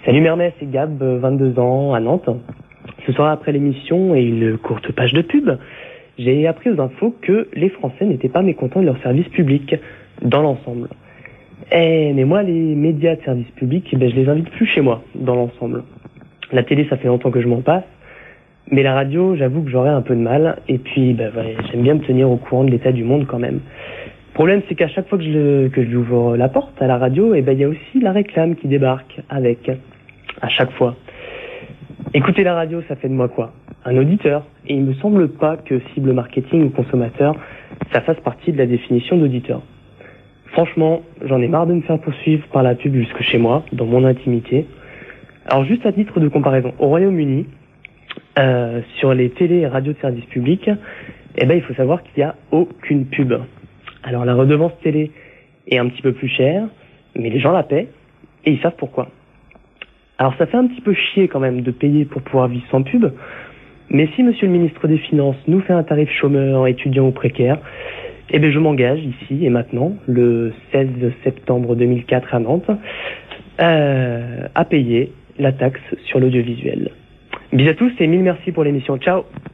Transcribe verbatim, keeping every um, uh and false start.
Salut Mermet, c'est Gab, vingt-deux ans, à Nantes. Ce soir après l'émission et une courte page de pub, j'ai appris aux infos que les Français n'étaient pas mécontents de leur service public, dans l'ensemble. Eh, mais moi, les médias de service public, ben, je les invite plus chez moi, dans l'ensemble. La télé, ça fait longtemps que je m'en passe, mais la radio, j'avoue que j'aurais un peu de mal, et puis ben, ouais, j'aime bien me tenir au courant de l'état du monde quand même. Le problème, c'est qu'à chaque fois que je, le, que j'ouvre la porte à la radio, eh ben, il y a aussi la réclame qui débarque avec, à chaque fois. Écouter la radio, ça fait de moi quoi? Un auditeur. Et il me semble pas que cible marketing ou consommateur, ça fasse partie de la définition d'auditeur. Franchement, j'en ai marre de me faire poursuivre par la pub jusque chez moi, dans mon intimité. Alors juste à titre de comparaison, au Royaume-Uni, euh, sur les télé et radios de service public, eh ben, il faut savoir qu'il n'y a aucune pub. Alors la redevance télé est un petit peu plus chère, mais les gens la paient, et ils savent pourquoi. Alors ça fait un petit peu chier quand même de payer pour pouvoir vivre sans pub, mais si monsieur le ministre des Finances nous fait un tarif chômeur, étudiant ou précaire, eh bien je m'engage ici et maintenant, le seize septembre deux mille quatre à Nantes, euh, à payer la taxe sur l'audiovisuel. Bisous à tous et mille merci pour l'émission. Ciao!